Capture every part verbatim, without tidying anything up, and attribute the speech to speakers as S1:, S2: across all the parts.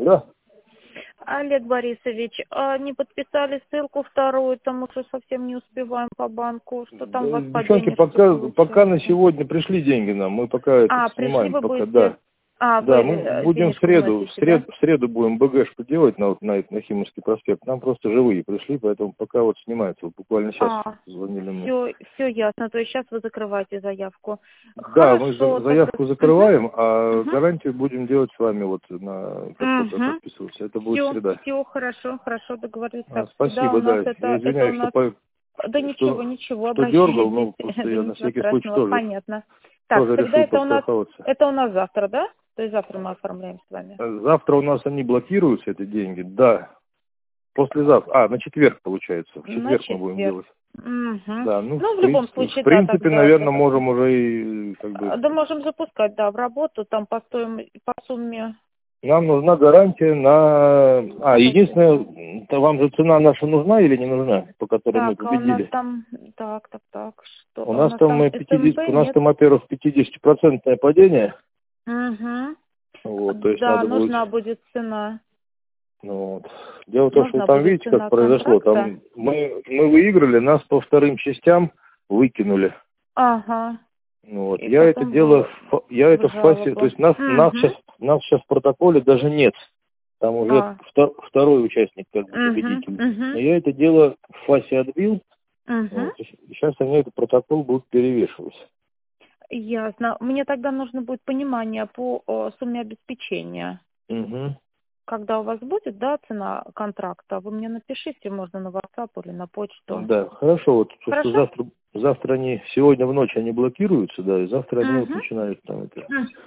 S1: Да.
S2: Олег Борисович, а не подписали ссылку вторую, там уже совсем не успеваем по банку. Что там у вас по
S1: Девчонки,
S2: денежке
S1: пока,
S2: получается?
S1: пока на сегодня пришли деньги нам, мы пока это
S2: А, пришли
S1: снимаем,
S2: вы
S1: пока,
S2: будете...
S1: да.
S2: А,
S1: Да,
S2: вы
S1: мы
S2: э,
S1: будем в
S2: денежку
S1: среду, в
S2: вносите,
S1: среду,
S2: да?
S1: в среду будем БГшку делать на, вот, на, это- на Химовский проспект. Нам просто живые пришли, поэтому пока вот снимается. Вот буквально сейчас
S2: А,
S1: звонили мне.
S2: все, все ясно. То есть сейчас вы закрываете заявку.
S1: Да, мы
S2: Хорошо,
S1: за-
S2: тогда...
S1: заявку закрываем, а
S2: Угу.
S1: гарантию будем делать с вами вот на как только
S2: Угу.
S1: подписываться. Это будет
S2: Все,
S1: среда.
S2: все хорошо, хорошо договорились.
S1: А,
S2: Так, среда у
S1: спасибо,
S2: нас
S1: да.
S2: это,
S1: Я
S2: это у
S1: извиняюсь, что,
S2: нас...
S1: по-
S2: Да ничего,
S1: что,
S2: ничего,
S1: что дергал,
S2: обращайтесь.
S1: но просто
S2: Это
S1: я на
S2: ничего
S1: всякий случай
S2: страшного,
S1: тоже,
S2: понятно. Так,
S1: тоже
S2: тогда
S1: решил
S2: это у нас,
S1: подстраховаться.
S2: это у нас завтра, да? То есть завтра мы оформляем с вами.
S1: Завтра у нас они блокируются, эти деньги, да. Послезавтра, а, на четверг получается, в
S2: На
S1: четверг мы будем
S2: четверг.
S1: делать.
S2: Угу.
S1: Да, ну,
S2: Ну,
S1: в
S2: в любом
S1: принципе, в
S2: случае, да,
S1: принципе,
S2: тогда
S1: наверное,
S2: это...
S1: можем уже и, как бы,
S2: Да, можем запускать, да, в работу, там по, стоим, по сумме...
S1: нам нужна гарантия на... А,
S2: Давайте.
S1: единственное, то вам же цена наша нужна или не нужна, по которой мы
S2: Так, а у нас
S1: победили?
S2: там... Так, так, так, что
S1: У
S2: у
S1: нас
S2: нас
S1: там
S2: там
S1: э,
S2: СМП,
S1: пятьдесят, у нас
S2: нет?
S1: там, во-первых, пятидесятипроцентное падение,
S2: Угу.
S1: вот, то есть
S2: Да,
S1: надо будет...
S2: нужна будет цена.
S1: Ну, вот. Дело в том, что вы
S2: Нужна
S1: там
S2: будет
S1: видите, как
S2: цена
S1: произошло.
S2: контракта.
S1: Там мы, мы выиграли, нас по вторым частям выкинули.
S2: Ага.
S1: Ну, вот.
S2: И
S1: Я это
S2: потом
S1: дело,
S2: вы
S1: в фа- я
S2: в
S1: это в фасе, то
S2: жалобу.
S1: есть нас, нас сейчас,
S2: Угу.
S1: нас сейчас в протоколе даже нет. Там уже
S2: А.
S1: втор- второй участник как бы
S2: Угу.
S1: победитель. Но
S2: Угу.
S1: я это дело в фасе отбил.
S2: Угу.
S1: Вот. И сейчас они этот протокол будут перевешивать.
S2: Ясно. Мне тогда нужно будет понимание по о, сумме обеспечения.
S1: Угу.
S2: Когда у вас будет, да, цена контракта, вы мне напишите, можно на WhatsApp или на почту.
S1: Да, хорошо. Вот то, что
S2: Хорошо?
S1: завтра, завтра они, сегодня в ночь они блокируются, да, и завтра они вот
S2: Угу.
S1: начинают там это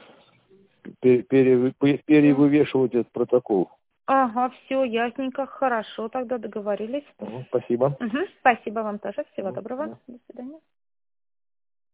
S1: пере- пере- пере- перевывешивать этот протокол.
S2: Ага, все, ясненько, хорошо, тогда договорились.
S1: Ну, спасибо.
S2: Угу. Спасибо вам тоже, всего
S1: Ну,
S2: доброго,
S1: да.
S2: до свидания.